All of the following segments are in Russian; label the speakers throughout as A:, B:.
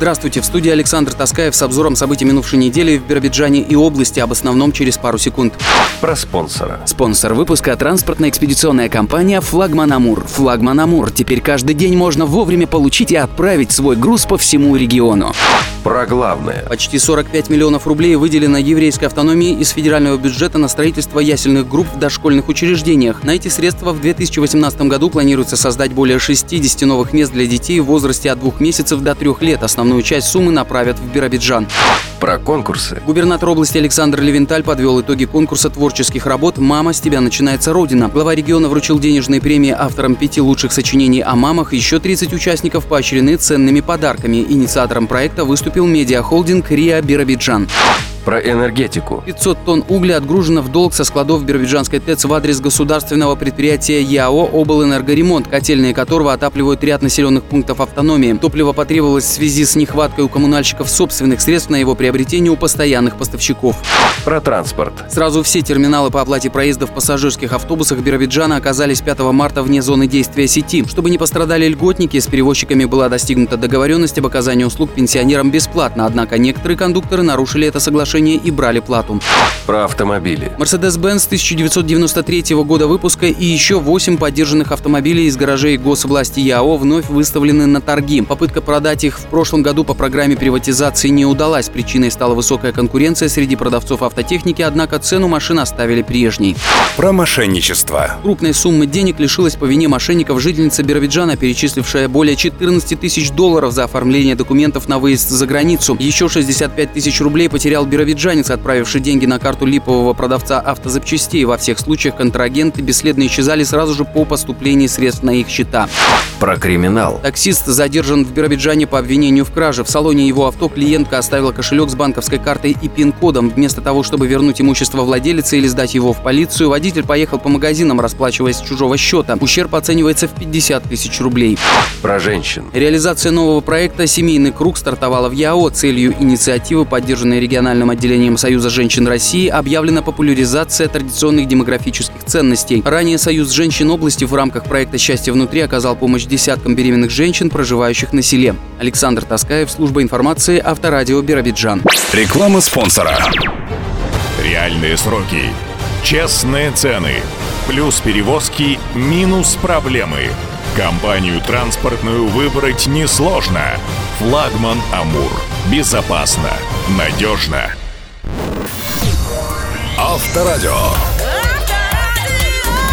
A: Здравствуйте, в студии Александр Таскаев с обзором событий минувшей недели в Биробиджане и области, об основном через пару секунд.
B: Про спонсора.
A: Спонсор выпуска — транспортно-экспедиционная компания «Флагман Амур». «Флагман Амур». Теперь каждый день можно вовремя получить и отправить свой груз по всему региону.
B: Про главное.
A: Почти 45 миллионов рублей выделено еврейской автономии из федерального бюджета на строительство ясельных групп в дошкольных учреждениях. На эти средства в 2018 году планируется создать более 60 новых мест для детей в возрасте от 2 месяцев до 3 лет. Основную часть суммы направят в Биробиджан.
B: Про конкурсы.
A: Губернатор области Александр Левенталь подвел итоги конкурса творческих работ «Мама, с тебя начинается Родина». Глава региона вручил денежные премии авторам 5 лучших сочинений о мамах. Еще 30 участников поощрены ценными подарками. Инициатором проекта выступил медиахолдинг «РИА Биробиджан».
B: Про энергетику.
A: 500 тонн угля отгружено в долг со складов Биробиджанской ТЭЦ в адрес государственного предприятия ЯО «Облэнергоремонт», котельные которого отапливают ряд населенных пунктов автономии. Топливо потребовалось в связи с нехваткой у коммунальщиков собственных средств на его приобретение у постоянных поставщиков.
B: Про транспорт.
A: Сразу все терминалы по оплате проезда в пассажирских автобусах Биробиджана оказались 5 марта вне зоны действия сети. Чтобы не пострадали льготники, с перевозчиками была достигнута договоренность об оказании услуг пенсионерам бесплатно, однако некоторые кондукторы нарушили это соглашение и брали плату.
B: Про автомобили.
A: Mercedes-Benz 1993 года выпуска и еще 8 поддержанных автомобилей из гаражей госвласти ЯО вновь выставлены на торги. Попытка продать их в прошлом году по программе приватизации не удалась. Причиной стала высокая конкуренция среди продавцов автотехники, однако цену машин оставили прежней.
C: Про мошенничество.
A: Крупной суммы денег лишилась по вине мошенников жительница Биробиджана, перечислившая более 14 тысяч долларов за оформление документов на выезд за границу. Еще 65 тысяч рублей потерял биробиджанец, отправивший деньги на карту липового продавца автозапчастей. Во всех случаях контрагенты бесследно исчезали сразу же по поступлении средств на их счета.
B: Про криминал.
A: Таксист задержан в Биробиджане по обвинению в краже. В салоне его авто клиентка оставила кошелек с банковской картой и пин-кодом. Вместо того, чтобы вернуть имущество владелицы или сдать его в полицию, водитель поехал по магазинам, расплачиваясь с чужого счета. Ущерб оценивается в 50 тысяч рублей.
B: Про женщин.
A: Реализация нового проекта «Семейный круг» стартовала в ЯО. Целью инициативы, поддержанной региональным отделением Союза женщин России, объявлена популяризация традиционных демографических ценностей. Ранее Союз женщин области в рамках проекта «Счастье внутри» оказал помощь десяткам беременных женщин, проживающих на селе. Александр Таскаев, служба информации, Авторадио Биробиджан.
C: Реклама спонсора.
D: Реальные сроки, честные цены, плюс перевозки, минус проблемы. Компанию транспортную выбрать несложно. Флагман Амур. Безопасно, надежно.
C: Авторадио.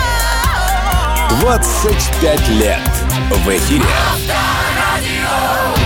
C: 25 лет в эфире.
E: Авторадио.